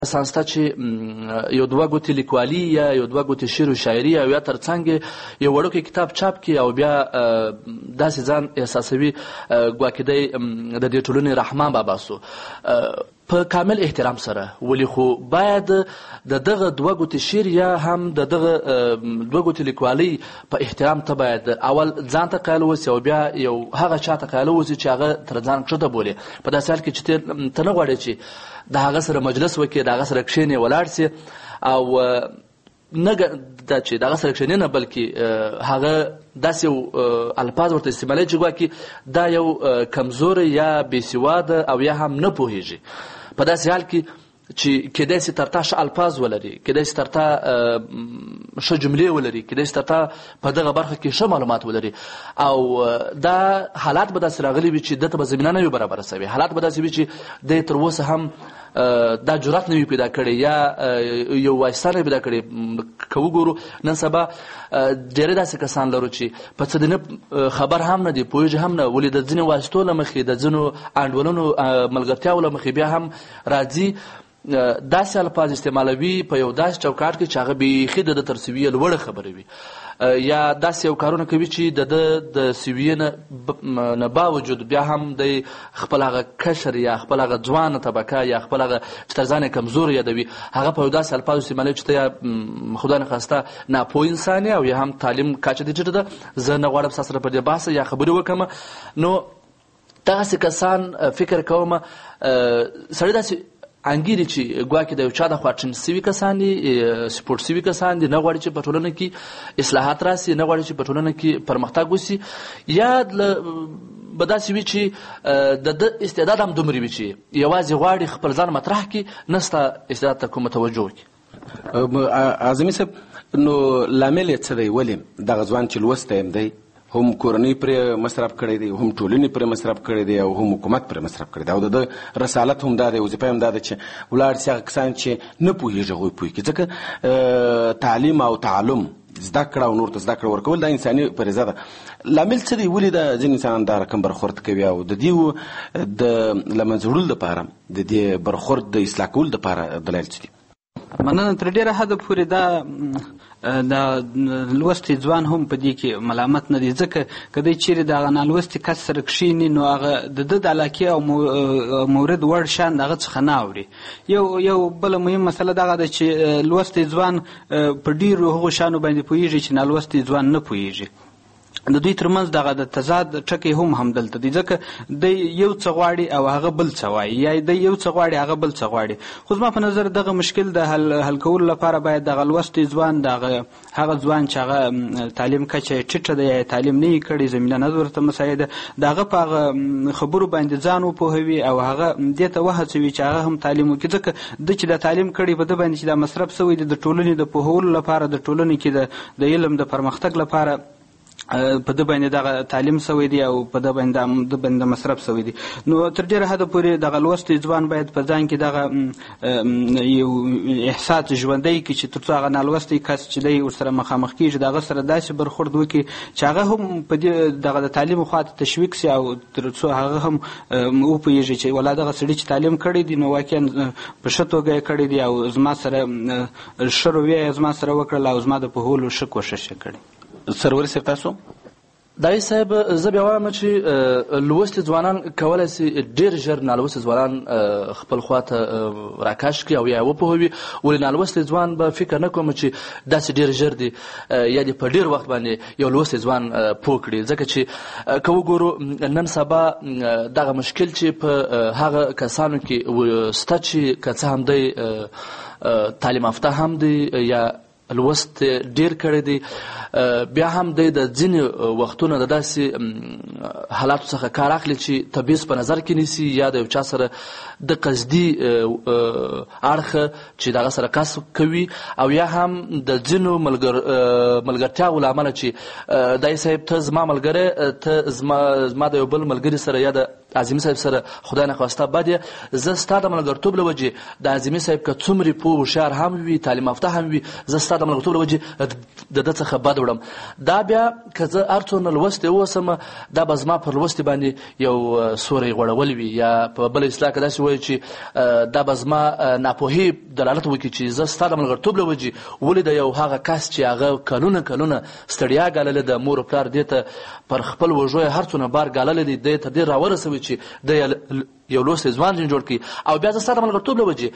سانسته چې یو دوه ګوتې لیکوالي یا یو دوه ګوتې شعر و شاعري او یا ترڅنګ یو وړوکی کتاب چاپ کړي او بیا داسې ځان احساسوي ګواکې دی د دې ټولنې رحمان بابا سو په کامل احترام سره. ولې خو باید د دغه دوه ګوتې شعر یا هم د دغه دوه ګوتې لیکوالۍ په احترام ته باید اول ځان ته قایل اوسي او بیا یو هغه چا ته قایل اوسي چې هغه تر ځان کښته بولي. په داسې حال کې چې ته نه غواړې چې د هغه سره مجلس وکړي، د هغه سره کښېنې ولاړ سي او نه دا چې د هغه سره کښېنې نه بلکې هغه داسې یو الفاظ ورته استعمالوي چې ګواکې دا یو کمزوری یا بېسواده او یا هم نه پوهېږي. په داسې حال کې چې کېدای سي تر تا ښه الفاظ ولري، کېدای سي تر تا ښه جملې ولري، کېدای سي تر تا په دغه برخه کې ښه معلومات ولري او دا حالات به داسې راغلي وي چې ده ته به زمینه نه وي برابره سوې. حالات به داسې وي چې دی تر اوسه هم دا جرأت نه وي پیدا کړی یا یو وایستا نه وي پیدا کړی. که وګورو نن سبا ډېری داسې کسان لرو چې په څه د نه خبر هم نه دي، پوهېږي هم نه، ولې د ځینې واسطو له مخې د ځینو انډولونو ملګرتیاو له مخې بیا هم راځي داسې الفاظ استعمالوي په یو داسې چوکاټ کې چې هغه بیخي د تر سویې لوړه خبره وي یا داسې یو کارونه کوي چې د سویې نه باوجود بیا هم د خپل هغه کشر یا خپل هغه ځوانه طبقه یا خپل هغه چې تر ځان یې کمزور یادوي هغه په یو داسې الفاظو استعمالوي چې ته یا خدای نخواسته ناپوه انسان یې او یا هم تعلیم کچه دې ټیټه ده. زه نه غواړم ستا سره په دې بحث یا خبرې وکړم. نو دغسې کسان فکر کوم سړی داسې انګیري چې ګواکې د یو چا د خوا ټرین سوي کسان دي، سپورټ سوي کسان دي، نه غواړي چې په ټولنه کې اصلاحات راسي، نه غواړي چې په ټولنه کې پرمختګ وسي، یا به داسې وي چې د ده استعداد هم دومره وي چې یوازې غواړي خپل ځان مطرح کړي، نه ستا استعداد ته کومه توجه وکړي. اعظمي صاحب، نو لامل یې څه دی؟ ولې دغه ځوان چې لوستی هم دی، هم کورنۍ پرې مصرف کړی دی، هم ټولنې پرې مصرف کړی دی او هم حکومت پرې مصرف کړی دی او د ده رسالت هم دا دی، وظیفه هم دا ده چې ولاړ سي هغه کسان چې نه پوهېږي هغوی پوه کړي. ځکه تعلیم او تعلم زده کړه او نور ته زده کړه ورکول دا انساني فریضه ده. لامل څه دی؟ ولې دا ځینې انسانان دا رقم برخورد کوي او د دې د له منځه وړلو دپاره د دې برخورد د اصلاح کولو دپاره دلایل څه دي؟ مننه. تر ډېره حده پورې دا د لوستی ځوان هم په دې کې ملامت نه دی، ځکه که دی چیرې د هغه نالوستي کس سره کښېني نو هغه د ده د علاقې او مورد وړ شیان د هغه څخه نه اوري. یو بله مهم مسله دغه ده چې لوستی ځوان په ډېرو هغو شیانو باندې پوهېږي چې نالوستی ځوان نه پوهېږي. د دوی ترمنځ دغه د تضاد ټکی هم همدلته دی، ځکه دی یو څه غواړي او هغه بل څه وایي، یا دی یو څه غواړي هغه بل څه غواړي. خو زما په نظر دغه مشکل د حل کولو لپاره باید دغه لوستی ځوان هغه ځوان چې هغه تعلیم کچه یې ټیټه ده یا تعلیم نه یې کړې، زمینه نه ورته مساعده، د هغه په هغه خبرو باندې ځان وپوهوي او هغه دې ته وهڅوي چې هغه هم تعلیم وکړي. ځکه ده چې د تعلیم کړي په ده باندې چې دا مصرف شوی دی د ټولنې د پوهولو لپاره، د ټولنې کې د علم د پرمختګ لپاره په ده باندې دغه تعلیم شوی دی او په ده باندې مصرف شوی دی. نو تر ډېره حده پورې دغه لوستی ځوان باید په ځان کې دغه یو احساس ژوندی کړي چې تر څو هغه نالوستی کس چې دی ورسره مخامخ کېږي د هغه سره داسې برخورد وکړي چې هغه هم په دې دغه د تعلیم خواته تشویق سي او تر څو هغه هم وپوهېږي چې ولا دغه سړي چې تعلیم کړی دی نو واقعا په ښه توګه یې کړی دی او زما سره ښه رویه یې زما سره وکړله او زما د پوهولو ښه کوښښ یې کړی. سرور صاحب، تاسو دای صاحب زه بیا وایم چې لوستي ځوانان کولی سي ډېر ژر نالوستي ځوانان خپل خواته راکش کړي او یا یې وپوهوي. ولې نالوستي ځوان به فکر نه کوم چې داسې ډېر ژر دی یا دې په ډېر وخت باندې یو لوستی ځوان پوه کړي. ځکه چې که وګورو نن سبا دغه مشکل چې په هغه کسانو کې شته چې که څه هم دی تعلیم یافته هم دی یا لوست ډیر کړی دی، بیا هم دی د ځینې وختونو د داسې حالاتو څخه کار اخلي چې تبعیض په نظر کې نیسي یا د یو چا سره د قصدي اړخه چې دغه سره کسب کوي او یا هم د ځینو ملګرتیاو له امله چې دای صاحب ته زما ملګری، ته زما د یو بل ملګري سره یا د اعظمي صاحب سره خدای نخواسته بد یې، زه ستا د ملګرتوب له وجې د اعظمي صاحب که څومره پوه هوښیار هم وي تعلیم یافته هم وي، زه ستا د ملګرتوب له وجې د ده څخه بد ته وړم دا بیا که زه هر څونه لوستی اوسم دا به زما پر لوستي باندې یو سوری غوړول وي یا په بله اصطلاح کې داسې وایي چې دا به زما ناپوهي دلالت وکړي چې زه ستا د ملګرتوب له وجې ولې د یو هغه کس چې هغه کلونه ستړیا ګاللې د مور و پلار دې ته پر خپل وژو یې هر څونه بار ګاللی دی دې ته ډېر راورسوي چې دی یو لوستی ځوان جوړ کړي او بیا زه ستا د ملګرتوب له وجې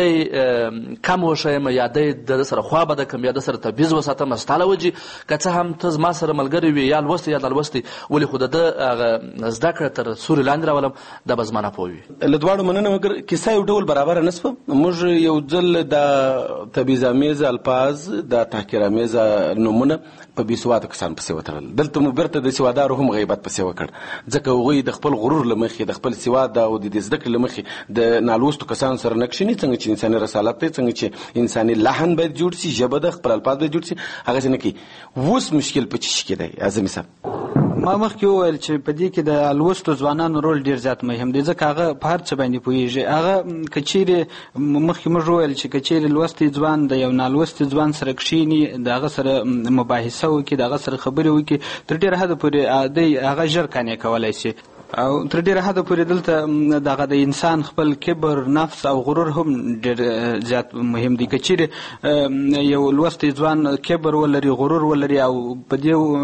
دی کم وښیم یا دی د سره خوا بده کړم یا د سره تبعیض وساتم ستا له وجې که څه هم ته زما سره ملګری وي یا لوستی یا نالوستی ولې خو د ده هغه زده کړه تر سوري لاندې راولم دا به زما ناپوه وي. له دواړو مننه مګر کیسه یو ډول برابره نه شوه. موږ یو ځل د تبعیضامیزه الفاظ د تحقیرآمیزه نومونه په بېسواده کسانو پسې وتړل. دلته مو بیرته د سوادارو هم غیبت پسې وکړ ځکه هغوی د خپل غرور له مخې د خپل سواد او د دې زده کړې له مخې د نالوستو کسانو سره نه کښېني څنګه چې انساني رسالت دی څنګه چې انساني لحن باید جوړ شي ژبه ده خپل الفاظ باید جوړ شي هغسې نه کوي. اوس مشکل په څه شي کې دی اعظمي صاحب؟ ما مخکې وویل چې په دې کې د لوستو ځوانانو رول ډېر زیات مهم دی ځکه هغه په هر څه باندې پوهېږي. هغه که چیرې مخکې موږ وویل چې که چیرې لوستی ځوان د یو نالوستي ځوان سره کښېني د هغه سره مباحثه وکړي د هغه سره خبرې وکړي تر ډېره حده پورې دی هغه ژر قانع کولی شي او تر ډېره حده پورې دلته دغه د انسان خپل کبر نفس او غرور هم ډېر زیات مهم دی. که چیرې یو لوستی ځوان کبر ولري غرور ولري او په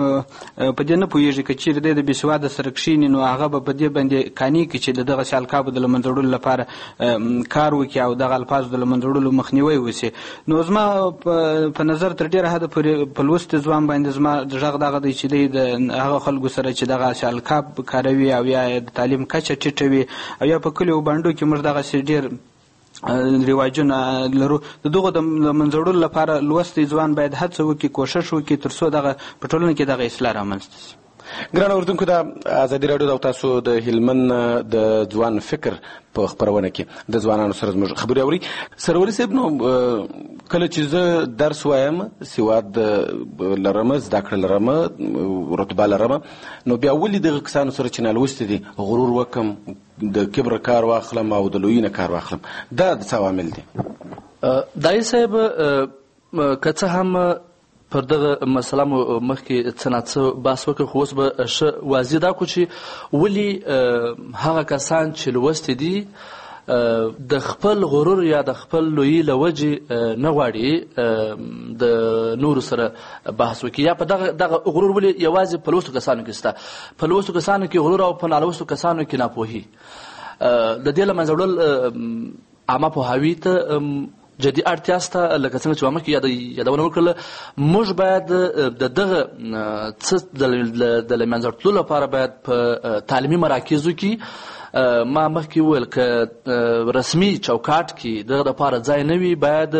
دې نه پوهېږي که چیرې دی د بېسواده سره کښېني نو هغه به په دې باندې قانع کړي چې د دغسې القابو د له منځه وړلو لپاره کار وکړي او دغه الفاظو د له منځه وړلو مخنیوی وشي. نو زما په نظر تر ډېره حده پورې په لوستي ځوان باندې زما غږ دغه دی چې دی د هغه خلکو سره چې دغسې القاب کاروي او یا د تعلیم کچه ټیټه وي او یا په کلیو بانډو کې موږ دغسې ډېر رواجونه لرو د دغو د منځه وړلو لپاره لوستی ځوان باید هڅه وکړي کوښښ وکړي تر څو دغه په ټولنه کې دغه اصلاح رامنځته شي. ګرانو اورېدونکو د ازادي راډیو او تاسو د هلمند د ځوان فکر په خپرونه کې د ځوانانو سره زموږ خبرې اوري. سروري صاحب نو کله چې زه درس وایم سواد لرم زده کړه لرم رتبه لرم نو بیا ولې دغه کسانو سره چې نالوستي دي غرور وکم د کبر کار واخلم او د لویي نه کار واخلم دا د څه عوامل دي؟ دایي صاحب که څه هم پر دغه مسله مو مخکې څه ناڅه بحث وکړ خو اوس به ښه واضح دا کړو چې ولې هغه کسان چې لوستي دي د خپل غرور یا د خپل لویي له وجې نه غواړي د نورو سره بحث وکړي یا په دغه غرور ولې یوازې په لوستو کسانو کې شته. په لوستو کسانو کې غرور او په نالوستو کسانو کې ناپوهي د دې له منځه وړل عامه پوهاوي ته جدي اړتیا شته. لکه څنګه چې مخکې یادونه وکړله موږ باید د دغه څه د له منځه وړلو لپاره باید په تعلیمي مراکزو کې ما مخکې وویل که رسمي چوکاټ کې دغه دپاره ځای نه وي باید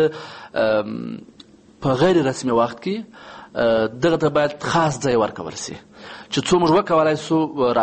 په غیر رسمي وخت کې دغه ته باید خاص ځای ورکول شي چې څو موږ وکولای سو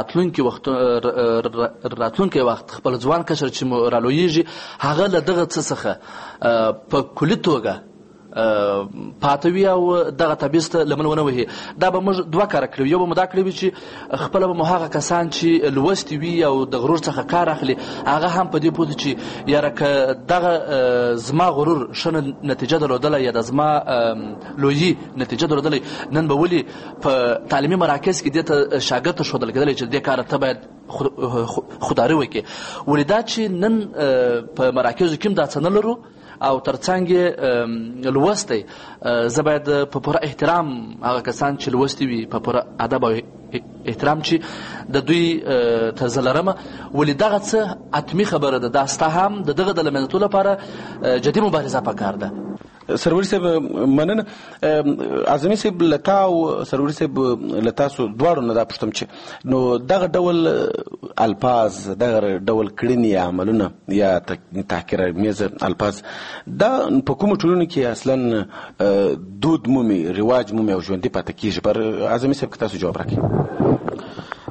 راتلونکی وخت خپل ځوان کشر چې مو رالویږي هغه له دغه څه څخه په کلي توګه پاته وي او دغه تبعیض ته لمن ونه وهي. دا به موږ دوه کاره کړي یو به مو دا کړی وي چې خپله به مو هغه کسان چې لوستي وي او د غرور څخه کار اخلي هغه هم په دې پوه چې یاره که دغه زما غرور ښه نتیجه درلودلی یا د زما لویي نتیجه درلودلی نن به ولې په تعلیمي مراکز کې دې ته شاګرد ته ښودل کېدلی چې دې کاره ته باید خودداري وکړي. ولې دا چې نن په مراکزو کې هم دا څه نه لرو او ترڅنګ یې لوستی زه باید په پوره احترام هغه کسان چې لوستي وي په پوره ادب او احترام چې د دوی ته زه لرم ولې دغه څه حتمي خبره ده دا ستا هم د دغه د له منځه وړلو لپاره جدي مبارزه پکار ده. سروري صاحب مننه. اعظمي صاحب له تا او سروري صاحب له تاسو دواړو نه دا پوښتم چې نو دغه ډول الفاظ دغه ډول کړنې عملونه یا تحقیرآمیزه الفاظ دا په کومو ټولنو کې اصلا دود مومي رواج مومي او ژوندي پاتې کېږي؟ پر اعظمي صاحب که تاسو جواب راکړئ.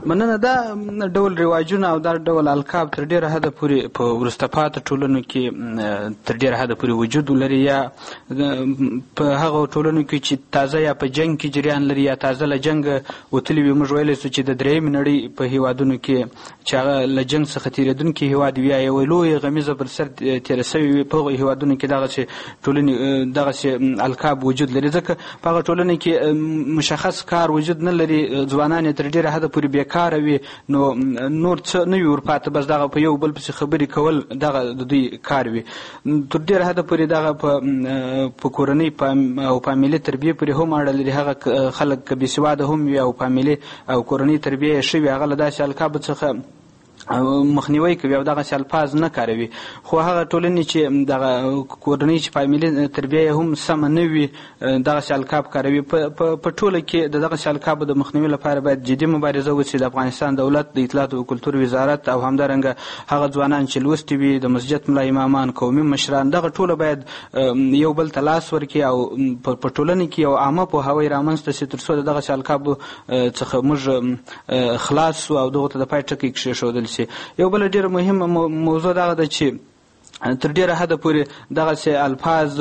مننه. دا ډول رواجونه او دا ډول القاب تر ډیره حده پورې په وروسته پاتې ټولنو کې تر ډیره حده پورې وجود لري، یا په هغه ټولنو کې چې تازه یا په جنگ کې جریان لري یا تازه له جنګ وتلي وي. موږ ویلی سو چې د درېیمې نړۍ په هیوادونو کې چې هغه له جنګ څخه تېرېدونکي هیواد وي یا یوه لویه غمیزه پر سر تېره سوې وي، په هغو هیوادونو کې دغسې ټولنې دغسې القاب وجود لري. ځکه په هغه ټولنه کې مشخص کار وجود نه لري، ځوانان یې تر ډېره حده پورې بېکاره وي، نو نور څه نه وي ورپاته، بس دغه په یو بل پسې خبرې کول دغه د دوی کار وي. تر ډېره حده پورې دغه په کورنۍ او فامیلي تربیې پورې هم اړه لري. هغه خلک که بېسواده هم وي او فامیلي او کورنۍ تربیه یې ښه وي، هغه له داسې القابو څخه مخنیوي کوي او دغسې الفاظ نه کاروي. خو هغه ټولنې چې دغه کورنۍ چې فامیلي تربیه هم سمه نه وي دغسې القاب کاروي. په ټوله کې د دغسې القابو د مخنیوي لپاره باید جدي مبارزه وشي. د افغانستان دولت، د اطلاعات او کلتور وزارت او همدارنګه هغه ځوانان چې لوستي وي، د مسجد ملا امامان، قومي مشران، دغه ټوله باید یو بل ته لاس ورکړي او په ټولنه کې یو عامه پوهاوی رامنځته شي تر څو د دغسې القابو څخه موږ خلاص سو او دغو ته د پای ټکی کېښودل شي. یو بل ډېره مهمه موضوع دغه ده چې تر ډېره حده پورې دغسې الفاظ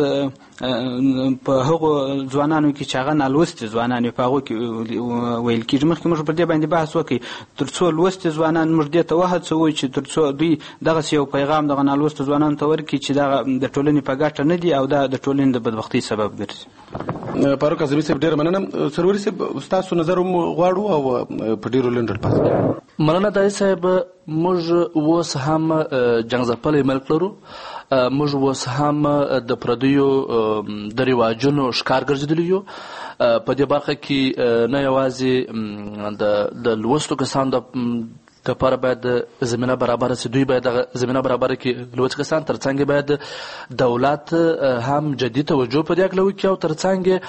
په هغو ځوانانو کې چې هغه نالوستي ځوانان وي په هغو کې ویل کېږي. مخکې موږ پر دې باندې بحث وکړو، تر څو لوستي ځوانان موږ دې ته وهڅوو چې تر څو دوی دغسې یو پیغام دغه نالوستو ځوانانو ته ورکړي چې دغه د ټولنې په ګټه نه دي او دا د ټولنې د بدبختۍ سبب ګرځي. فاروق اعظمي صاحب ډېره مننه. سروري صاحب ستاسو نظر هم غواړو او په ډېرو لنډ الفاظو. مننه دای صاحب. موږ اوس هم جنګ ځپلی ملک لرو، موږ اوس هم د پردیو د رواجونو ښکار ګرځېدلي یو. په دې برخه کې نه یوازې د لوستو کسانو دپاره باید زمینه برابره سي، دوی باید دغه زمینه برابره کړي لوستي کسان، ترڅنګ باید دولت هم جدي توجه په دې هکله وکړي او ترڅنګ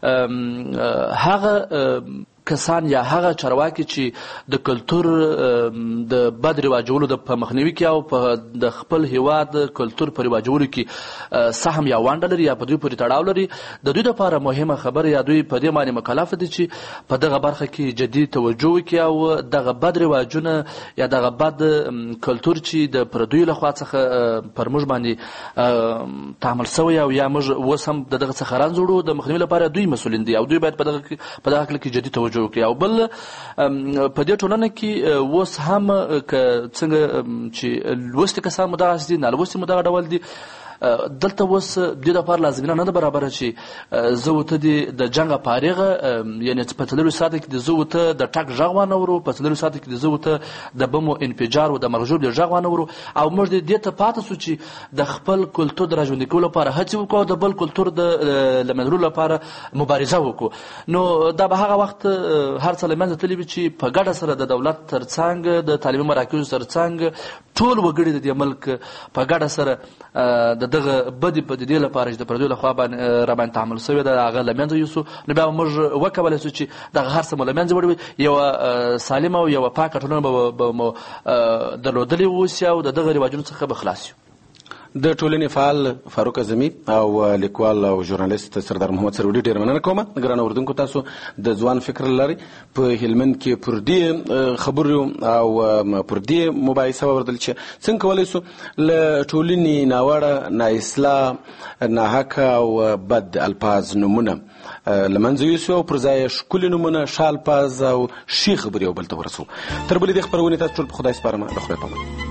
هغه کسان یا هغه چارواکي چې د کلتور د بد رواجولو په مخنیوي کې او په د خپل هیواد کلتور په رواجولو کې سهم یا ونډه لري یا په دوی پورې تړاو لري، د دوی لپاره مهمه خبره یا دوی په دې باندې مکلف دي چې په دغه برخه کې جدي توجه وکړي او دغه بد رواجونه یا دغه بد کلتور چې د پردیو لخوا څخه پر موږ باندې تعامل سوی او یا موږ اوس هم د دغه څخه رنځ وړو د مخنیوي لپاره دوی مسؤلین دي او دوی باید په دغه کې جدي توجه وکړي. او بل په دې ټولنه کې اوس هم که څنګه چې لوستي کسان مدغسې دي، نالوستي مدغه ډول دي، دلته اوس دې لپاره لازمینه نه ده برابره چې زه ورته د جنګه فارغه یعنې په څلورو ساعته کې د زه ورته د ټک غږ وانهورو، په څلورو ساعته کې د زه ورته د بمو انفجار و د مرغژور د غږ وانهورو او موږ دې ته پاتې سو چې د خپل کلتور د راژوندي کولو لپاره هڅې وکړو او د بل کلتور د له منځه وړلو لپاره مبارزه وکړو. نو دا به هغه وخت هر څه له منځه تللي وي چې په ګډه سره د دولت ترڅنګ د تعلیمي مراکزو ترڅنګ ټول وګړي د دې ملک په ګډه سره د دغه بدی په دې لپاره چې د پردیو لخوا را باندې تعامل سوی ده هغه له منځه یوسو. نو بیا موږ وکولی سو چې دغه هر څه مو له منځه وړي، یوه سالمه او یوه پاکه ټولنه به مو درلودلې اوسي او د دغه رواجونو څخه به خلاص یو. د ټولنې فعال فاروق اعظمي او لیکوال او ژورنالیست سردار محمد سروډي ډېره مننه کوم. ګرانو اردونکو، تاسو د ځوان فکر لرئ په هلمند کې پر دې خبرو او پر دې مباحثه واوردل چې څنګه کولی سو له ټولنې ناوړه، نااصلاح، ناحقه او بد الفاظ نومونه له منځه یوسو او پر ځای ښکلي نومونه، ښه الفاظ او ښې خبرې یو بل ته ورسوو. تر بلې دې خپرونې تاسو ټول په خدای سپارم. د خدای پامان.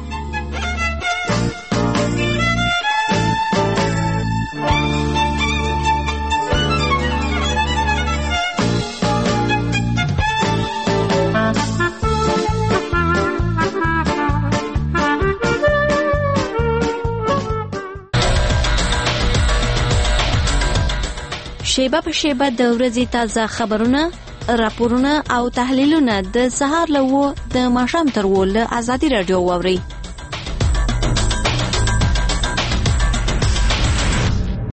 شیبه په شیبه د ورځې تازه خبرونه، راپورونه او تحلیلونه د سهار له 9 د ماښام تر 10 له آزادي رادیو واورئ.